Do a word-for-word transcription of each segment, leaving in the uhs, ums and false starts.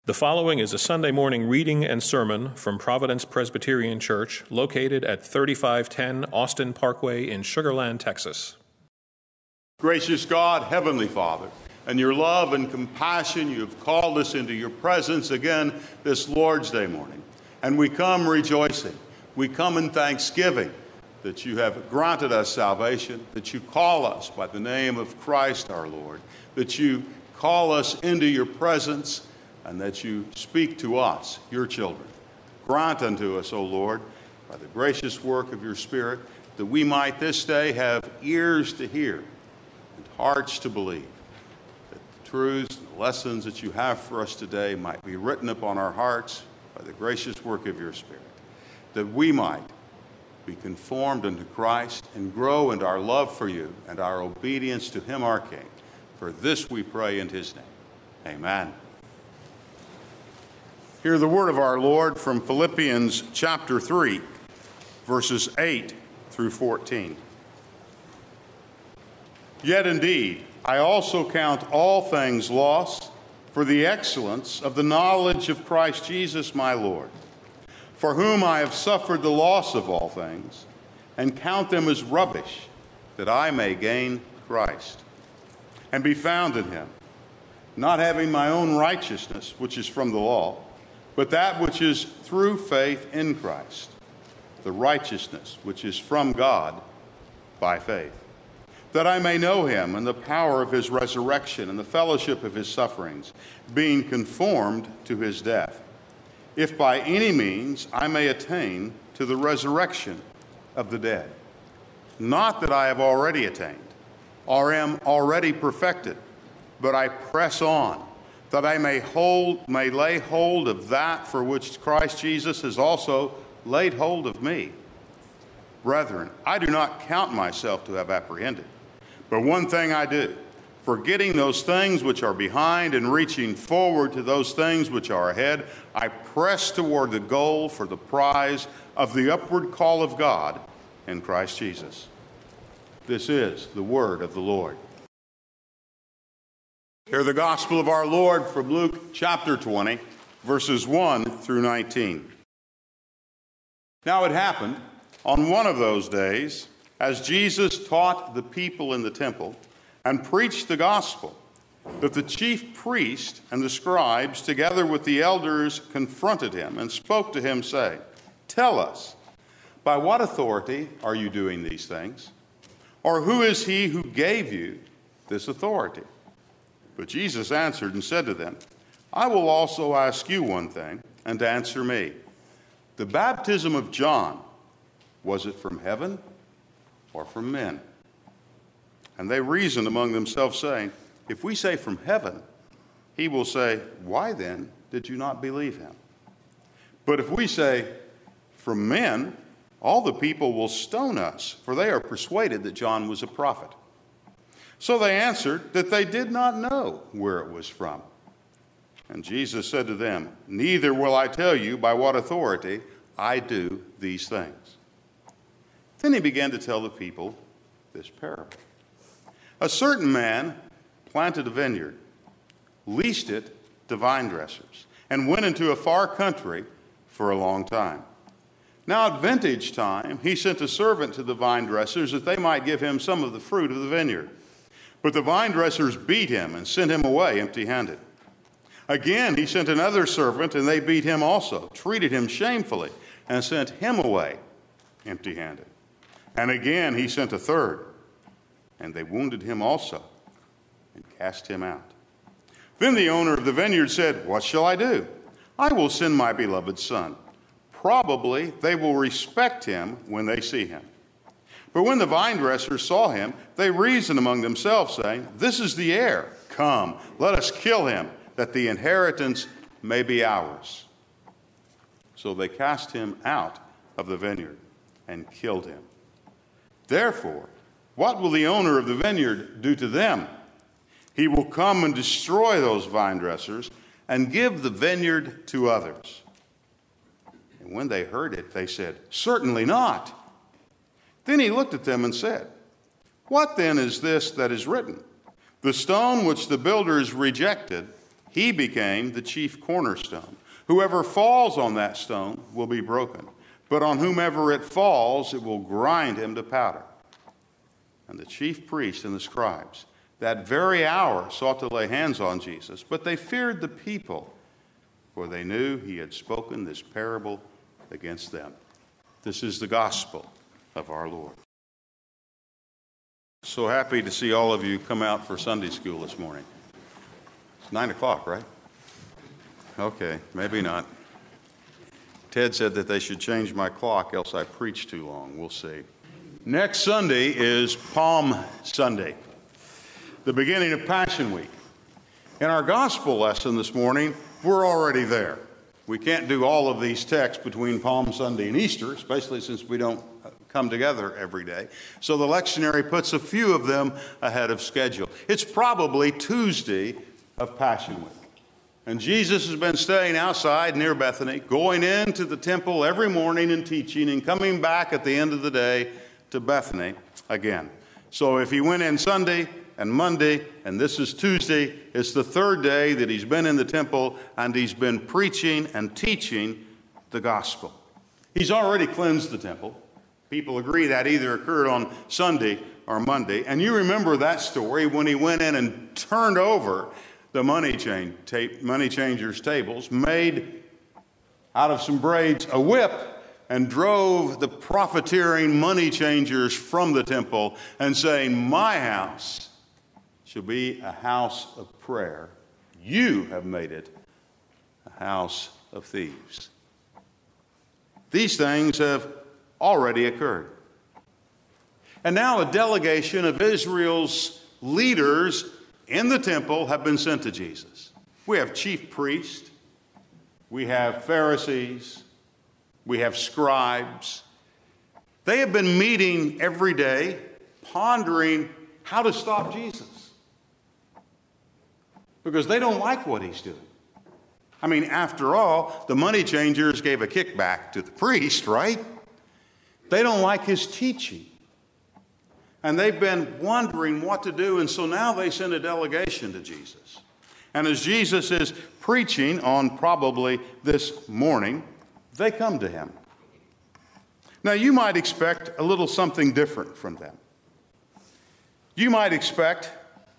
The following is a Sunday morning reading and sermon from Providence Presbyterian Church, located at thirty-five ten Austin Parkway in Sugar Land, Texas. Gracious God, Heavenly Father, in your love and compassion, you have called us into your presence again this Lord's Day morning. And we come rejoicing. We come in thanksgiving that you have granted us salvation, that you call us by the name of Christ our Lord, that you call us into your presence, and that you speak to us, your children. Grant unto us, O Lord, by the gracious work of your Spirit, that we might this day have ears to hear and hearts to believe, that the truths and the lessons that you have for us today might be written upon our hearts by the gracious work of your Spirit, that we might be conformed unto Christ and grow in our love for you and our obedience to him, our King. For this we pray in his name. Amen. Hear the word of our Lord from Philippians chapter three, verses eight through fourteen. Yet indeed, I also count all things lost for the excellence of the knowledge of Christ Jesus my Lord, for whom I have suffered the loss of all things, and count them as rubbish, that I may gain Christ, and be found in him, not having my own righteousness, which is from the law, but that which is through faith in Christ, the righteousness which is from God by faith, that I may know him and the power of his resurrection and the fellowship of his sufferings, being conformed to his death, if by any means I may attain to the resurrection of the dead. Not that I have already attained, or am already perfected, but I press on, that I may hold, may lay hold of that for which Christ Jesus has also laid hold of me. Brethren, I do not count myself to have apprehended, but one thing I do, forgetting those things which are behind and reaching forward to those things which are ahead, I press toward the goal for the prize of the upward call of God in Christ Jesus. This is the word of the Lord. Hear the gospel of our Lord from Luke chapter twenty, verses one through nineteen. Now it happened on one of those days, as Jesus taught the people in the temple and preached the gospel, that the chief priest and the scribes, together with the elders, confronted him and spoke to him, saying, "Tell us, by what authority are you doing these things? Or who is he who gave you this authority?" But Jesus answered and said to them, "I will also ask you one thing, and answer me. The baptism of John, was it from heaven or from men?" And they reasoned among themselves, saying, "If we say from heaven, he will say, 'Why then did you not believe him?' But if we say from men, all the people will stone us, for they are persuaded that John was a prophet." So they answered that they did not know where it was from. And Jesus said to them, "Neither will I tell you by what authority I do these things." Then he began to tell the people this parable. A certain man planted a vineyard, leased it to vine dressers, and went into a far country for a long time. Now at vintage time, he sent a servant to the vine dressers that they might give him some of the fruit of the vineyard. But the vine dressers beat him and sent him away empty-handed. Again, he sent another servant, and they beat him also, treated him shamefully, and sent him away empty-handed. And again, he sent a third, and they wounded him also and cast him out. Then the owner of the vineyard said, "What shall I do? I will send my beloved son. Probably they will respect him when they see him." But when the vine dressers saw him, they reasoned among themselves, saying, "This is the heir. Come, let us kill him, that the inheritance may be ours." So they cast him out of the vineyard and killed him. Therefore, what will the owner of the vineyard do to them? He will come and destroy those vine dressers and give the vineyard to others. And when they heard it, they said, "Certainly not." Then he looked at them and said, "What then is this that is written? The stone which the builders rejected He became the chief cornerstone. Whoever falls on that stone will be broken, but on whomever it falls, it will grind him to powder. And the chief priests and the scribes that very hour sought to lay hands on Jesus, but they feared the people, for they knew he had spoken this parable against them. This is the gospel of our Lord. So happy to see all of you come out for Sunday school this morning. It's nine o'clock, right? Okay, maybe not. Ted said that they should change my clock, else I preach too long. We'll see. Next Sunday is Palm Sunday, the beginning of Passion Week. In our gospel lesson this morning, we're already there. We can't do all of these texts between Palm Sunday and Easter, especially since we don't come together every day. So the lectionary puts a few of them ahead of schedule. It's probably Tuesday of Passion Week. And Jesus has been staying outside near Bethany, going into the temple every morning and teaching, and coming back at the end of the day to Bethany again. So if he went in Sunday and Monday, and this is Tuesday, it's the third day that he's been in the temple, and he's been preaching and teaching the gospel. He's already cleansed the temple. People agree that either occurred on Sunday or Monday. And you remember that story when he went in and turned over the money, change, ta- money changers' tables, made out of some braids a whip, and drove the profiteering money changers from the temple, and saying, "My house shall be a house of prayer. You have made it a house of thieves." These things have already occurred. And now a delegation of Israel's leaders in the temple have been sent to Jesus. We have chief priests, we have Pharisees, we have scribes. They have been meeting every day, pondering how to stop Jesus, because they don't like what he's doing. I mean, after all, the money changers gave a kickback to the priest, right? They don't like his teaching. And they've been wondering what to do, and so now they send a delegation to Jesus. And as Jesus is preaching on probably this morning, they come to him. Now, you might expect a little something different from them. You might expect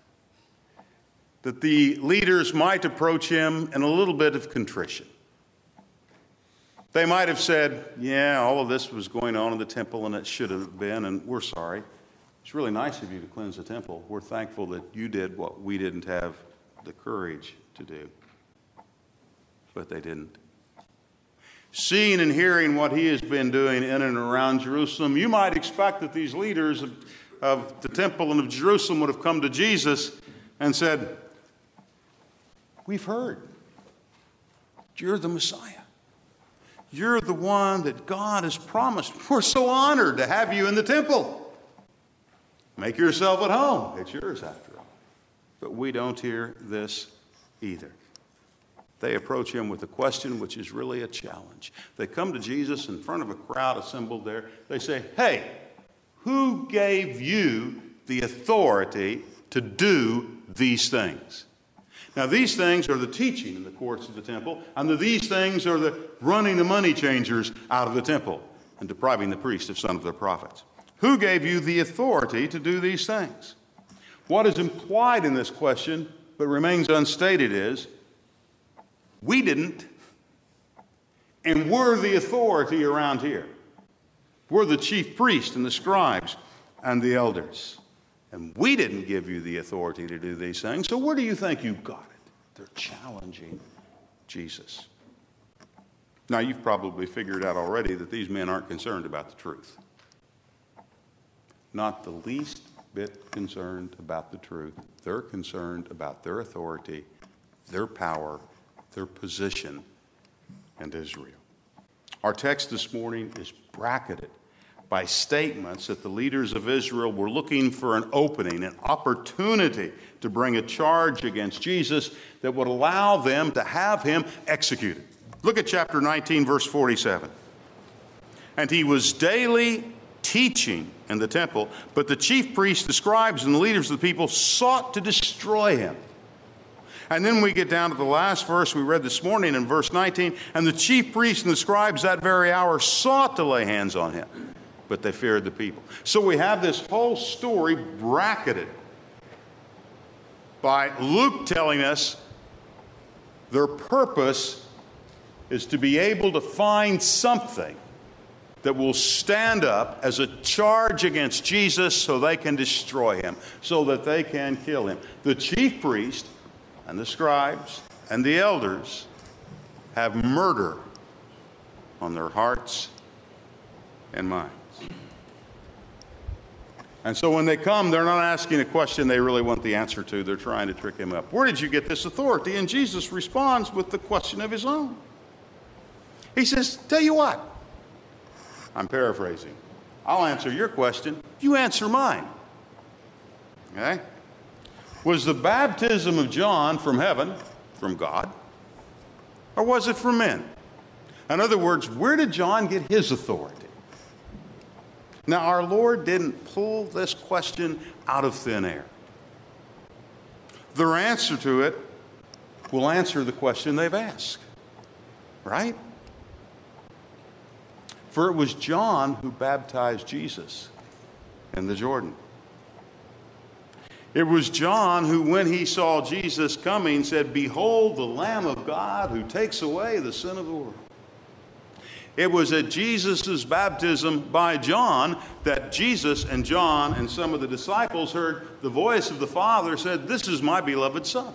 that the leaders might approach him in a little bit of contrition. They might have said, "Yeah, all of this was going on in the temple, and it should have been, and we're sorry. It's really nice of you to cleanse the temple. We're thankful that you did what we didn't have the courage to do." But they didn't. Seeing and hearing what he has been doing in and around Jerusalem, you might expect that these leaders of, of the temple and of Jerusalem would have come to Jesus and said, "We've heard. You're the Messiah. You're the one that God has promised. We're so honored to have you in the temple. Make yourself at home. It's yours after all." But we don't hear this either. They approach him with a question which is really a challenge. They come to Jesus in front of a crowd assembled there. They say, "Hey, who gave you the authority to do these things?" Now, these things are the teaching in the courts of the temple, and the, these things are the running the money changers out of the temple and depriving the priests of some of their profits. Who gave you the authority to do these things? What is implied in this question, but remains unstated, is we didn't, and we're the authority around here. We're the chief priests and the scribes and the elders. And we didn't give you the authority to do these things, so where do you think you got it? They're challenging Jesus. Now, you've probably figured out already that these men aren't concerned about the truth. Not the least bit concerned about the truth. They're concerned about their authority, their power, their position in Israel. Our text this morning is bracketed by statements that the leaders of Israel were looking for an opening, an opportunity to bring a charge against Jesus that would allow them to have him executed. Look at chapter nineteen, verse forty-seven. "And he was daily teaching in the temple, but the chief priests, the scribes, and the leaders of the people sought to destroy him. And then we get down to the last verse we read this morning in verse nineteen. And the chief priests and the scribes that very hour sought to lay hands on him, but they feared the people. So we have this whole story bracketed by Luke telling us their purpose is to be able to find something that will stand up as a charge against Jesus so they can destroy him, so that they can kill him. The chief priest and the scribes and the elders have murder on their hearts and minds. And so when they come, they're not asking a question they really want the answer to. They're trying to trick him up. Where did you get this authority? And Jesus responds with the question of his own. He says, tell you what, I'm paraphrasing. I'll answer your question. You answer mine. Okay? Was the baptism of John from heaven, from God, or was it from men? In other words, where did John get his authority? Now, our Lord didn't pull this question out of thin air. Their answer to it will answer the question they've asked, right? For it was John who baptized Jesus in the Jordan. It was John who, when he saw Jesus coming, said, "Behold, the Lamb of God who takes away the sin of the world." It was at Jesus' baptism by John that Jesus and John and some of the disciples heard the voice of the Father said, "This is my beloved Son."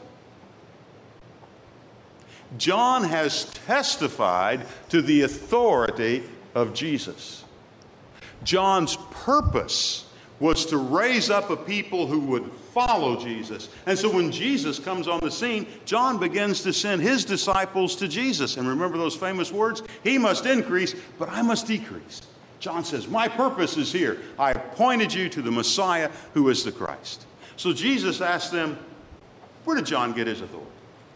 John has testified to the authority of Jesus. John's purpose was to raise up a people who would follow Jesus. And so when Jesus comes on the scene, John begins to send his disciples to Jesus. And remember those famous words? He must increase, but I must decrease. John says, my purpose is here. I appointed you to the Messiah who is the Christ. So Jesus asked them, where did John get his authority?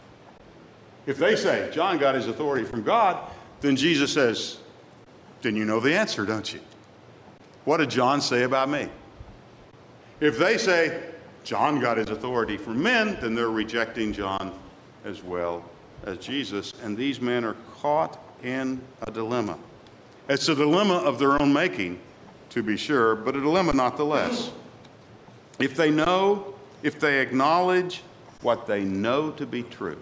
If they say John got his authority from God, then Jesus says, then you know the answer, don't you? What did John say about me? If they say John got his authority from men, then they're rejecting John as well as Jesus. And these men are caught in a dilemma. It's a dilemma of their own making, to be sure, but a dilemma not the less. If they know, if they acknowledge what they know to be true,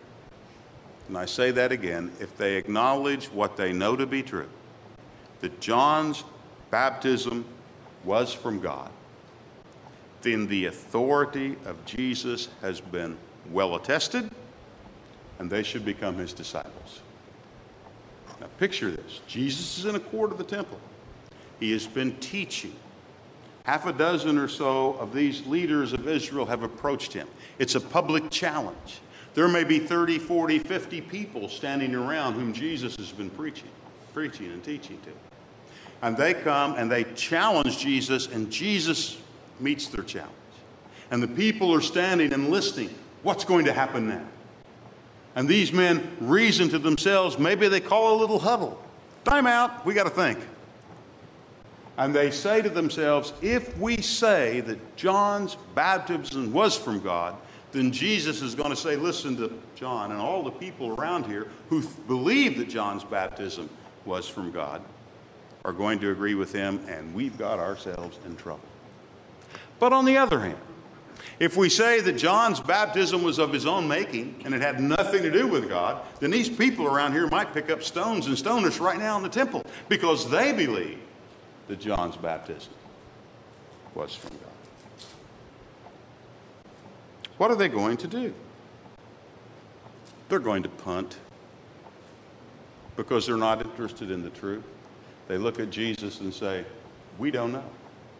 and I say that again, if they acknowledge what they know to be true, that John's baptism was from God, then the authority of Jesus has been well attested, and they should become his disciples. Now picture this. Jesus is in a court of the temple. He has been teaching. Half a dozen or so of these leaders of Israel have approached him. It's a public challenge. There may be thirty, forty, fifty people standing around whom Jesus has been preaching, preaching and teaching to. And they come and they challenge Jesus, and Jesus meets their challenge. And the people are standing and listening. What's going to happen now? And these men reason to themselves, maybe they call a little huddle. Time out, we got to think. And they say to themselves, if we say that John's baptism was from God, then Jesus is going to say, listen to John and all the people around here who believe that John's baptism was from God are going to agree with him, and we've got ourselves in trouble. But on the other hand, if we say that John's baptism was of his own making and it had nothing to do with God, then these people around here might pick up stones and stone us right now in the temple because they believe that John's baptism was from God. What are they going to do? They're going to punt because they're not interested in the truth. They look at Jesus and say, we don't know.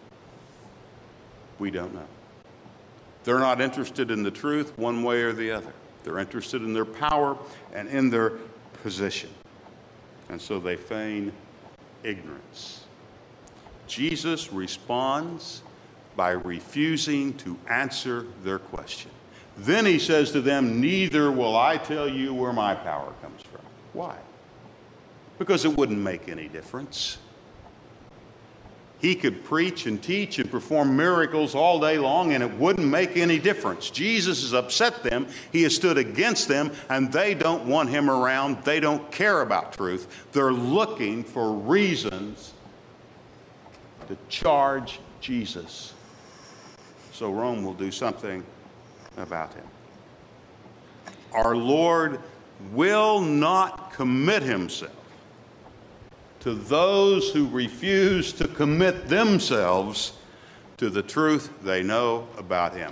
We don't know. They're not interested in the truth one way or the other. They're interested in their power and in their position. And so they feign ignorance. Jesus responds by refusing to answer their question. Then he says to them, neither will I tell you where my power comes from. Why? Because it wouldn't make any difference. He could preach and teach and perform miracles all day long, and it wouldn't make any difference. Jesus has upset them. He has stood against them, and they don't want him around. They don't care about truth. They're looking for reasons to charge Jesus, so Rome will do something about him. Our Lord will not commit himself to those who refuse to commit themselves to the truth they know about him.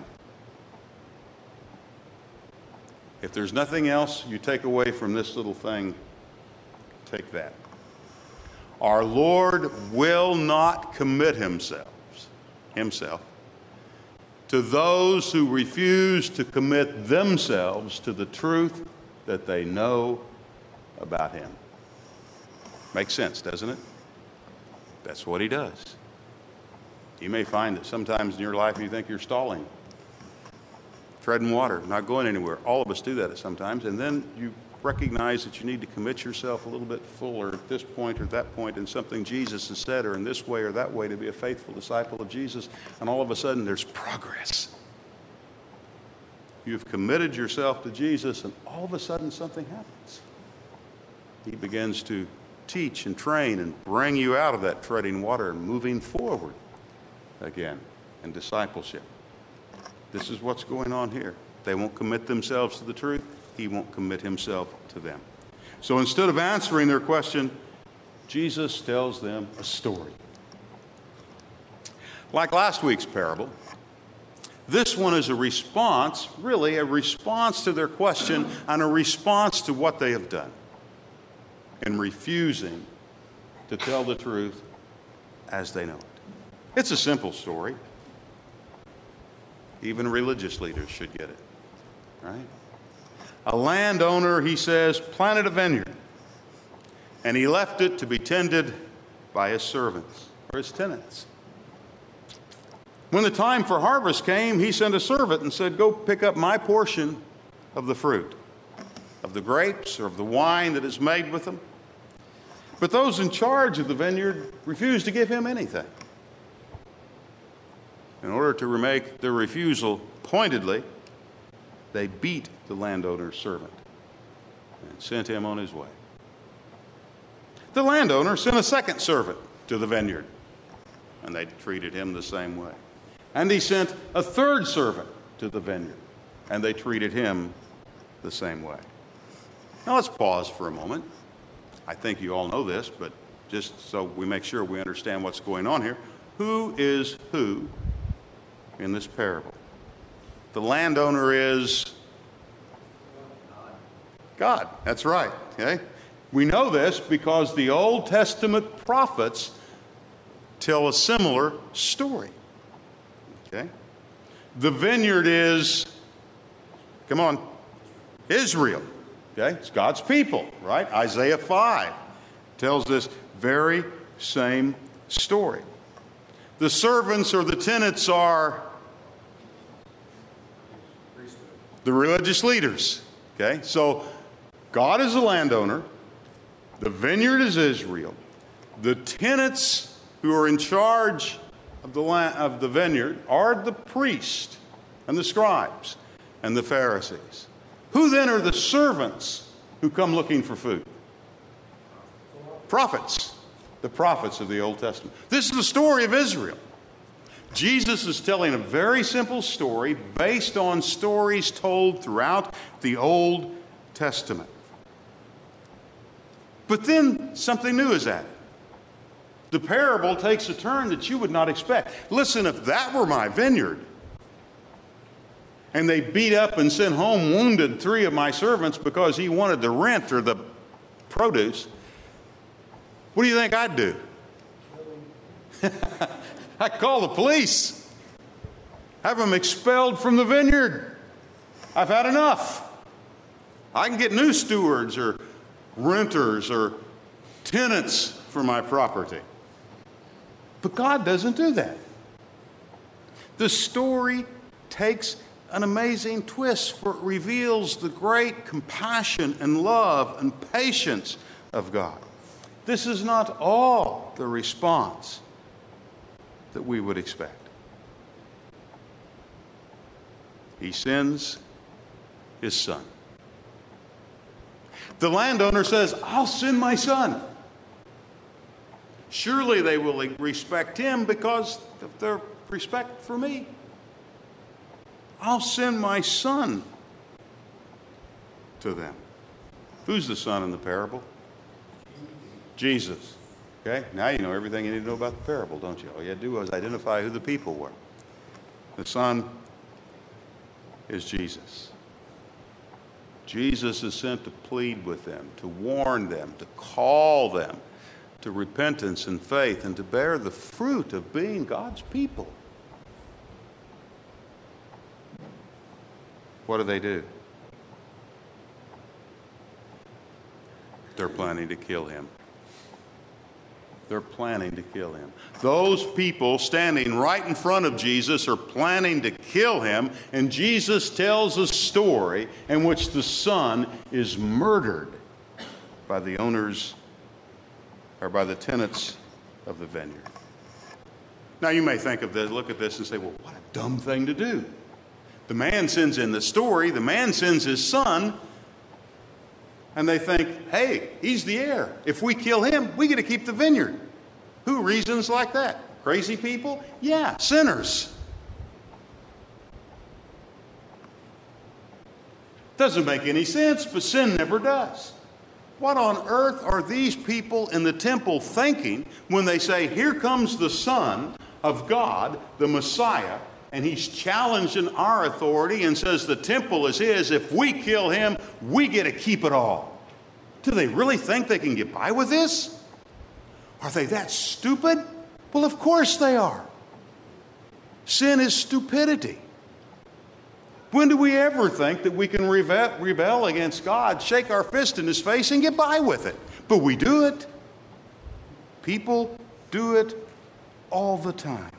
If there's nothing else you take away from this little thing, take that. Our Lord will not commit himself, himself to those who refuse to commit themselves to the truth that they know about him. Makes sense, doesn't it? That's what he does. You may find that sometimes in your life you think you're stalling, treading water, not going anywhere. All of us do that sometimes. And then you recognize that you need to commit yourself a little bit fuller at this point or that point in something Jesus has said, or in this way or that way, to be a faithful disciple of Jesus. And all of a sudden there's progress. You've committed yourself to Jesus, and all of a sudden something happens. He begins to teach and train and bring you out of that treading water and moving forward again in discipleship. This is what's going on here. They won't commit themselves to the truth. He won't commit himself to them. So instead of answering their question, Jesus tells them a story. Like last week's parable, this one is a response, really a response to their question and a response to what they have done in refusing to tell the truth as they know it. It's a simple story. Even religious leaders should get it, right? A landowner, he says, planted a vineyard, and he left it to be tended by his servants or his tenants. When the time for harvest came, he sent a servant and said, "Go pick up my portion of the fruit, of the grapes or of the wine that is made with them." But those in charge of the vineyard refused to give him anything. In order to make their refusal pointedly, they beat the landowner's servant and sent him on his way. The landowner sent a second servant to the vineyard, and they treated him the same way. And he sent a third servant to the vineyard, and they treated him the same way. Now let's pause for a moment. I think you all know this, but just so we make sure we understand what's going on here. Who is who in this parable? The landowner is God. That's right. Okay? We know this because the Old Testament prophets tell a similar story. Okay? The vineyard is, come on, Israel. Okay? It's God's people, right? Isaiah five tells this very same story. The servants or the tenants are the religious leaders. Okay? So God is the landowner. The vineyard is Israel. The tenants who are in charge of the land, of the vineyard are the priests and the scribes and the Pharisees. Who then are the servants who come looking for food? Prophets. The prophets of the Old Testament. This is the story of Israel. Jesus is telling a very simple story based on stories told throughout the Old Testament. But then something new is added. The parable takes a turn that you would not expect. Listen, if that were my vineyard, and they beat up and sent home wounded three of my servants because he wanted the rent or the produce, what do you think I'd do? I'd call the police. Have them expelled from the vineyard. I've had enough. I can get new stewards or renters or tenants for my property. But God doesn't do that. The story takes an amazing twist, for it reveals the great compassion and love and patience of God. This is not all the response that we would expect. He sends his son. The landowner says, I'll send my son. Surely they will respect him because of their respect for me. I'll send my son to them. Who's the son in the parable? Jesus. Okay, now you know everything you need to know about the parable, don't you? All you had to do was identify who the people were. The son is Jesus. Jesus is sent to plead with them, to warn them, to call them to repentance and faith, and to bear the fruit of being God's people. What do they do? They're planning to kill him. They're planning to kill him. Those people standing right in front of Jesus are planning to kill him, and Jesus tells a story in which the son is murdered by the owners or by the tenants of the vineyard. Now you may think of this, look at this and say, well, what a dumb thing to do. The man sends in the story, the man sends his son, and they think, hey, he's the heir. If we kill him, we get to keep the vineyard. Who reasons like that? Crazy people? Yeah, sinners. Doesn't make any sense, but sin never does. What on earth are these people in the temple thinking when they say, here comes the Son of God, the Messiah, and he's challenging our authority and says the temple is his. If we kill him, we get to keep it all. Do they really think they can get by with this? Are they that stupid? Well, of course they are. Sin is stupidity. When do we ever think that we can rebel against God, shake our fist in his face, and get by with it? But we do it. People do it all the time.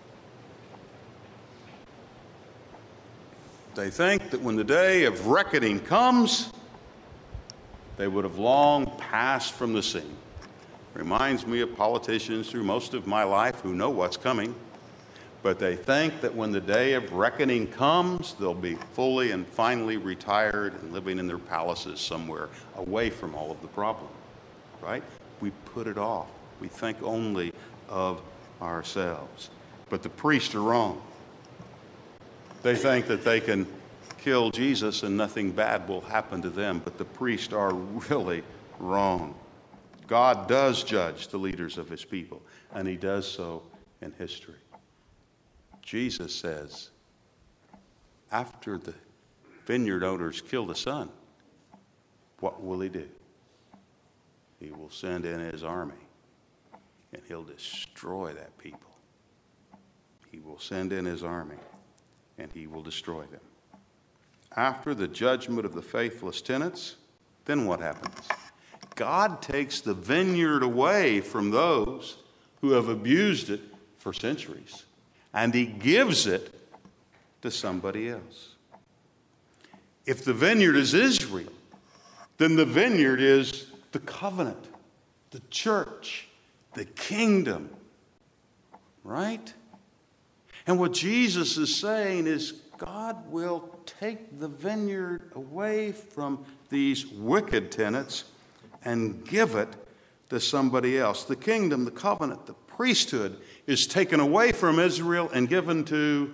They think that when the day of reckoning comes, they would have long passed from the scene. Reminds me of politicians through most of my life who know what's coming. But they think that when the day of reckoning comes, they'll be fully and finally retired and living in their palaces somewhere away from all of the problem, right? We put it off. We think only of ourselves. But the priests are wrong. They think that they can kill Jesus and nothing bad will happen to them, but the priests are really wrong. God does judge the leaders of his people, and he does so in history. Jesus says, after the vineyard owners kill the son, what will he do? He will send in his army, and he'll destroy that people. He will send in his army, and he will destroy them. After the judgment of the faithless tenants, then what happens? God takes the vineyard away from those who have abused it for centuries, and he gives it to somebody else. If the vineyard is Israel, then the vineyard is the covenant, the church, the kingdom, right? And what Jesus is saying is God will take the vineyard away from these wicked tenants and give it to somebody else. The kingdom, the covenant, the priesthood is taken away from Israel and given to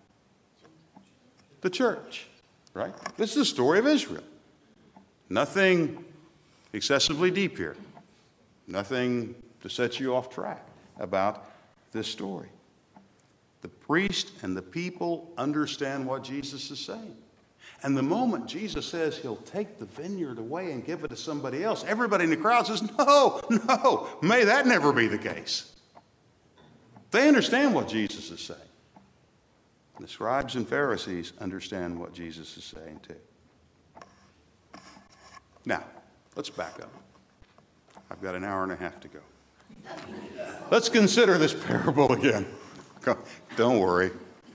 the church, right? This is the story of Israel. Nothing excessively deep here. Nothing to set you off track about this story. The priest and the people understand what Jesus is saying. And the moment Jesus says he'll take the vineyard away and give it to somebody else, everybody in the crowd says, no, no, may that never be the case. They understand what Jesus is saying. The scribes and Pharisees understand what Jesus is saying too. Now, let's back up. I've got an hour and a half to go. Let's consider this parable again. Don't worry.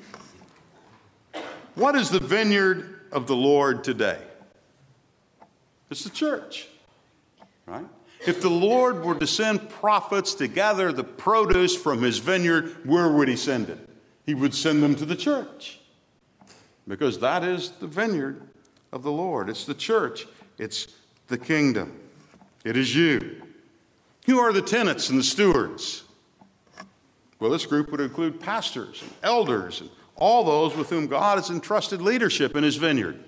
What is the vineyard of the Lord today? It's the church, right? If the Lord were to send prophets to gather the produce from his vineyard, where would he send it? He would send them to the church, because that is the vineyard of the Lord. It's the church. It's the kingdom. It is you. Who are the tenants and the stewards? Well, this group would include pastors and elders and all those with whom God has entrusted leadership in his vineyard.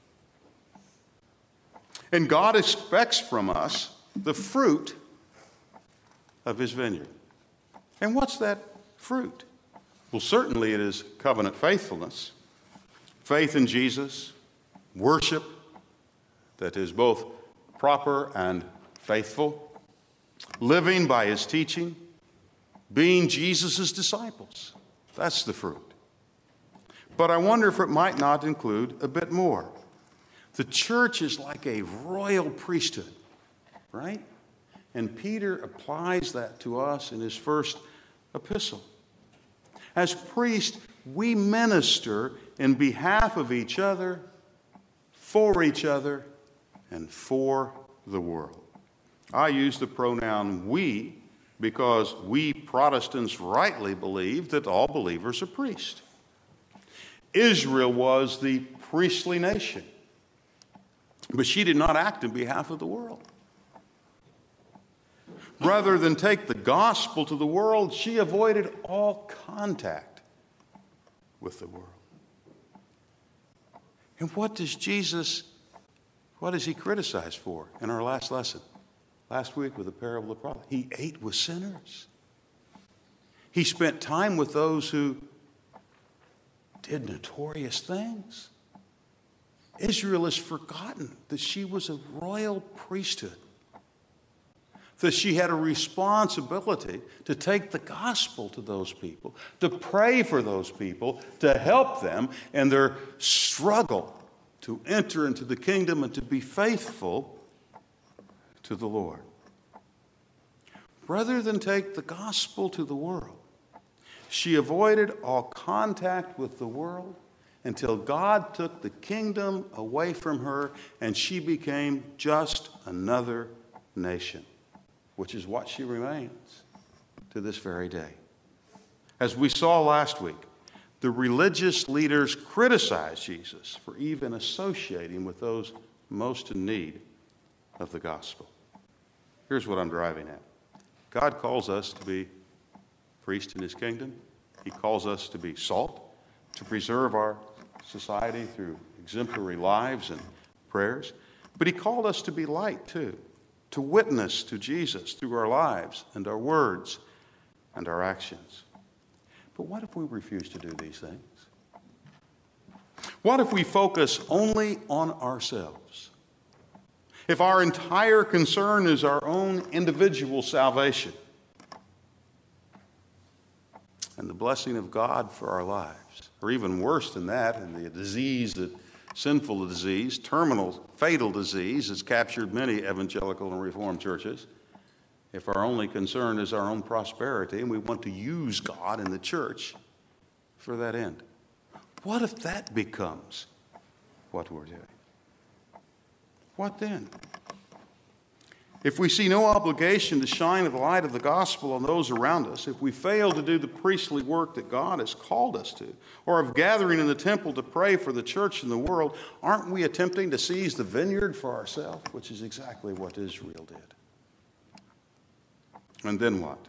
And God expects from us the fruit of his vineyard. And what's that fruit? Well, certainly it is covenant faithfulness, faith in Jesus, worship that is both proper and faithful, living by his teaching, being Jesus' disciples. That's the fruit. But I wonder if it might not include a bit more. The church is like a royal priesthood, right? And Peter applies that to us in his first epistle. As priests, we minister in behalf of each other, for each other, and for the world. I use the pronoun we because we Protestants rightly believe that all believers are priests. Israel was the priestly nation, but she did not act in behalf of the world. Rather than take the gospel to the world, she avoided all contact with the world. And what does Jesus, what is he criticized for in our last lesson? Last week with the parable of the prophet. He ate with sinners. He spent time with those who did notorious things. Israel has forgotten that she was a royal priesthood, that she had a responsibility to take the gospel to those people, to pray for those people, to help them in their struggle to enter into the kingdom and to be faithful to the Lord. Rather than take the gospel to the world, she avoided all contact with the world until God took the kingdom away from her and she became just another nation, which is what she remains to this very day. As we saw last week, the religious leaders criticized Jesus for even associating with those most in need of the gospel. Here's what I'm driving at. God calls us to be priests in his kingdom. He calls us to be salt, to preserve our society through exemplary lives and prayers. But he called us to be light too, to witness to Jesus through our lives and our words and our actions. But what if we refuse to do these things? What if we focus only on ourselves? If our entire concern is our own individual salvation and the blessing of God for our lives, or even worse than that, and the disease that sinful disease, terminal, fatal disease, has captured many evangelical and Reformed churches. If our only concern is our own prosperity and we want to use God in the church for that end, what if that becomes what we're doing? What then? If we see no obligation to shine the light of the gospel on those around us, if we fail to do the priestly work that God has called us to, or of gathering in the temple to pray for the church and the world, aren't we attempting to seize the vineyard for ourselves, which is exactly what Israel did? And then what?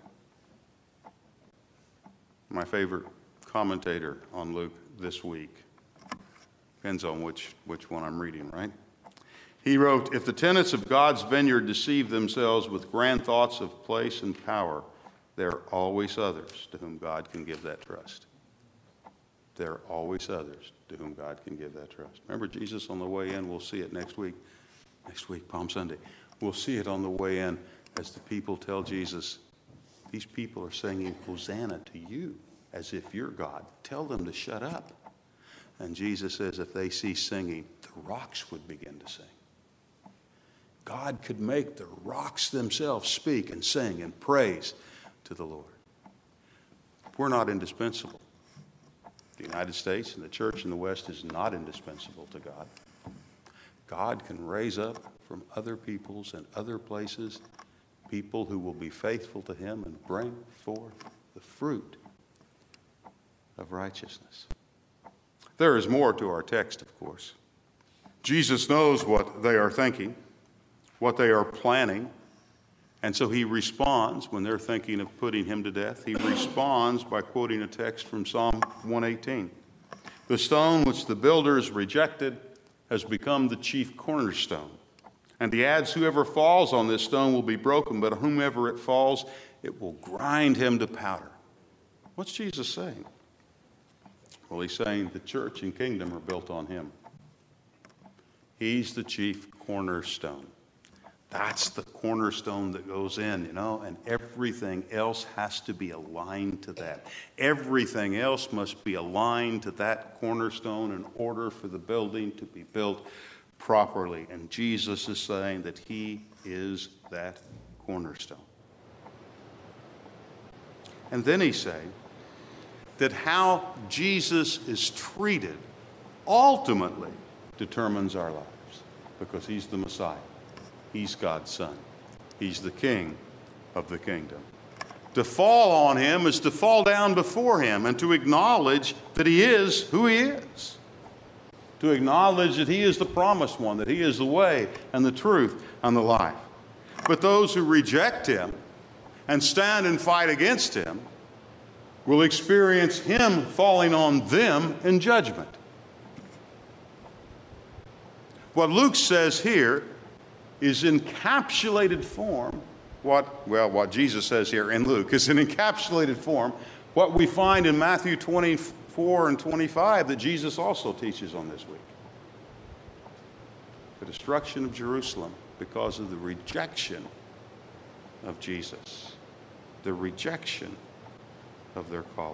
My favorite commentator on Luke this week, depends on which, which one I'm reading, right? He wrote, if the tenants of God's vineyard deceive themselves with grand thoughts of place and power, there are always others to whom God can give that trust. There are always others to whom God can give that trust. Remember Jesus on the way in? We'll see it next week. Next week, Palm Sunday. We'll see it on the way in as the people tell Jesus, these people are singing Hosanna to you as if you're God. Tell them to shut up. And Jesus says if they cease singing, the rocks would begin to sing. God could make the rocks themselves speak and sing and praise to the Lord. We're not indispensable. The United States and the church in the West is not indispensable to God. God can raise up from other peoples and other places people who will be faithful to him and bring forth the fruit of righteousness. There is more to our text, of course. Jesus knows what they are thinking, what they are planning, and so he responds when they're thinking of putting him to death. He responds by quoting a text from Psalm one eighteen. The stone which the builders rejected has become the chief cornerstone. And he adds, whoever falls on this stone will be broken, but whomever it falls, it will grind him to powder. What's Jesus saying? Well, he's saying the church and kingdom are built on him. He's the chief cornerstone. That's the cornerstone that goes in, you know, and everything else has to be aligned to that. Everything else must be aligned to that cornerstone in order for the building to be built properly. And Jesus is saying that he is that cornerstone. And then he's saying that how Jesus is treated ultimately determines our lives, because he's the Messiah. He's God's Son. He's the King of the kingdom. To fall on him is to fall down before him and to acknowledge that he is who he is. To acknowledge that he is the promised one, that he is the way and the truth and the life. But those who reject him and stand and fight against him will experience him falling on them in judgment. What Luke says here is encapsulated form, what, well, what Jesus says here in Luke is an encapsulated form, what we find in Matthew twenty-four and twenty-five that Jesus also teaches on this week. The destruction of Jerusalem because of the rejection of Jesus, the rejection of their calling.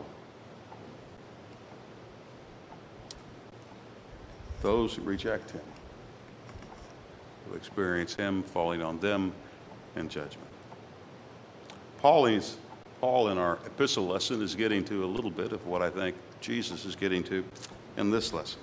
Those who reject him will experience him falling on them in judgment. Paul is, Paul in our epistle lesson is getting to a little bit of what I think Jesus is getting to in this lesson.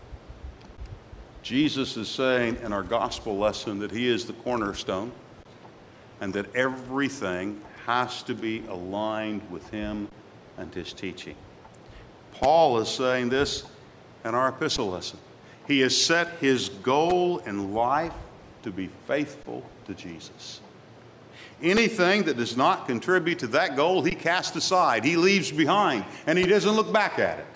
Jesus is saying in our gospel lesson that he is the cornerstone and that everything has to be aligned with him and his teaching. Paul is saying this in our epistle lesson. He has set his goal in life to be faithful to Jesus. Anything that does not contribute to that goal, he casts aside, he leaves behind, and he doesn't look back at it.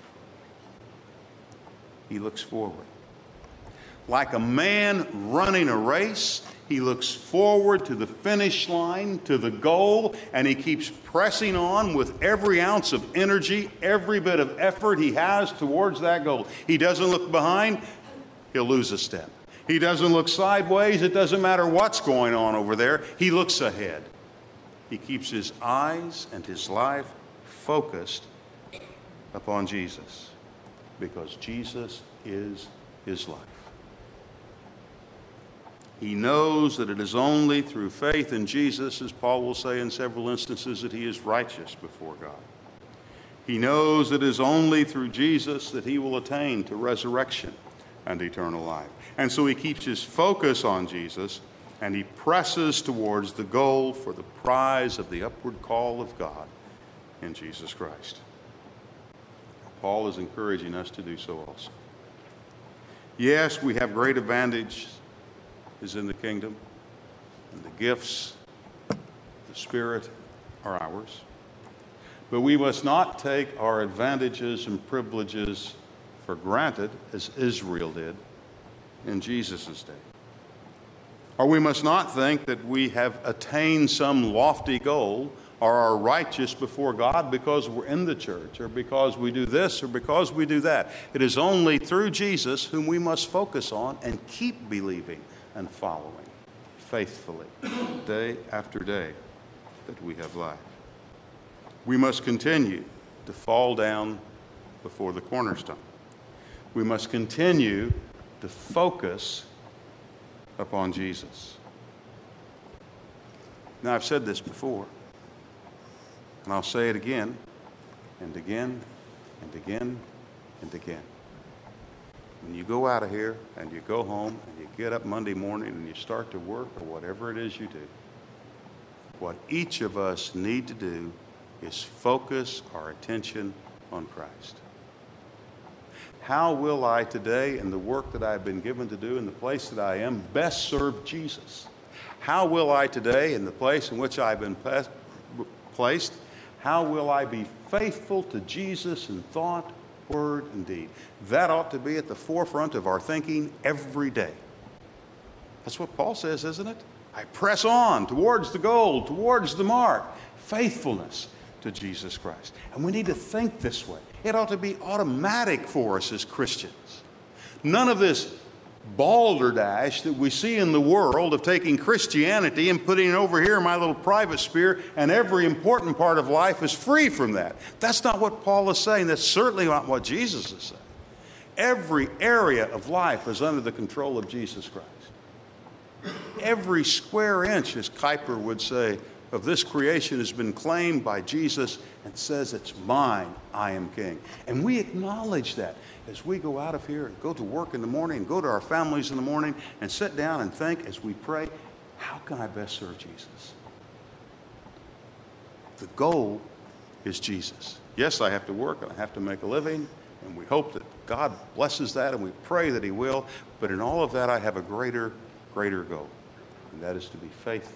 He looks forward. Like a man running a race, he looks forward to the finish line, to the goal, and he keeps pressing on with every ounce of energy, every bit of effort he has towards that goal. He doesn't look behind, he'll lose a step. He doesn't look sideways, it doesn't matter what's going on over there, he looks ahead. He keeps his eyes and his life focused upon Jesus, because Jesus is his life. He knows that it is only through faith in Jesus, as Paul will say in several instances, that he is righteous before God. He knows that it is only through Jesus that he will attain to resurrection and eternal life. And so he keeps his focus on Jesus, and he presses towards the goal for the prize of the upward call of God in Jesus Christ. Paul is encouraging us to do so also. Yes, we have great advantage is in the kingdom, and the gifts, the Spirit are ours. But we must not take our advantages and privileges for granted, as Israel did in Jesus' day. Or we must not think that we have attained some lofty goal or are righteous before God because we're in the church, or because we do this, or because we do that. It is only through Jesus whom we must focus on and keep believing and following faithfully day after day that we have life. We must continue to fall down before the cornerstone. We must continue to focus upon Jesus. Now, I've said this before, and I'll say it again and again and again and again. When you go out of here and you go home and you get up Monday morning and you start to work or whatever it is you do, what each of us need to do is focus our attention on Christ. How will I today, in the work that I've been given to do, in the place that I am, best serve Jesus? How will I today, in the place in which I've been placed, how will I be faithful to Jesus in thought, word, and deed? That ought to be at the forefront of our thinking every day. That's what Paul says, isn't it? I press on towards the goal, towards the mark, faithfulness to Jesus Christ. And we need to think this way. It ought to be automatic for us as Christians. None of this balderdash that we see in the world of taking Christianity and putting it over here in my little private sphere, and every important part of life is free from that. That's not what Paul is saying. That's certainly not what Jesus is saying. Every area of life is under the control of Jesus Christ. Every square inch, as Kuyper would say, of this creation has been claimed by Jesus and says, it's mine, I am king. And we acknowledge that as we go out of here and go to work in the morning and go to our families in the morning and sit down and think as we pray, how can I best serve Jesus? The goal is Jesus. Yes, I have to work and I have to make a living, and we hope that God blesses that, and we pray that he will, but in all of that I have a greater, greater goal, and that is to be faithful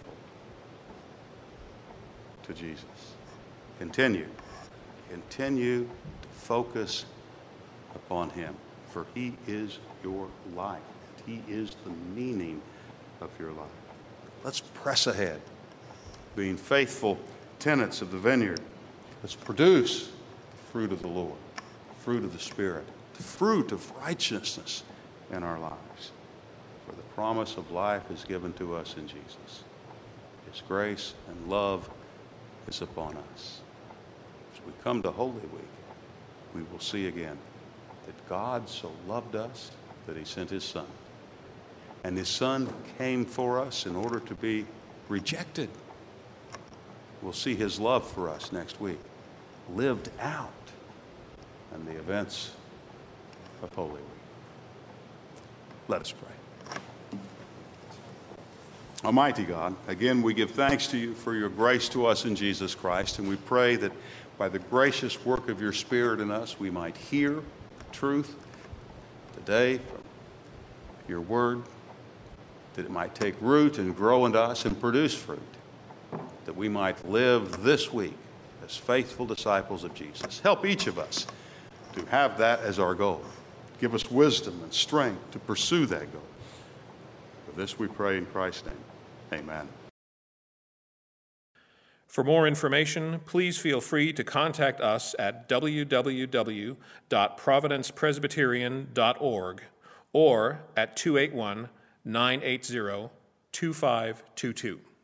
to Jesus. Continue. Continue to focus upon him, for he is your life. He is the meaning of your life. Let's press ahead, being faithful tenants of the vineyard. Let's produce the fruit of the Lord, the fruit of the Spirit, the fruit of righteousness in our lives. For the promise of life is given to us in Jesus. His grace and love is upon us. As we come to Holy Week, we will see again that God so loved us that he sent his Son. And his Son came for us in order to be rejected. We'll see his love for us next week, lived out in the events of Holy Week. Let us pray. Almighty God, again, we give thanks to you for your grace to us in Jesus Christ, and we pray that by the gracious work of your Spirit in us, we might hear the truth today from your word, that it might take root and grow into us and produce fruit, that we might live this week as faithful disciples of Jesus. Help each of us to have that as our goal. Give us wisdom and strength to pursue that goal. For this we pray in Christ's name. Amen. For more information, please feel free to contact us at w w w dot providence presbyterian dot org or at two eight one, nine eight zero, two five two two.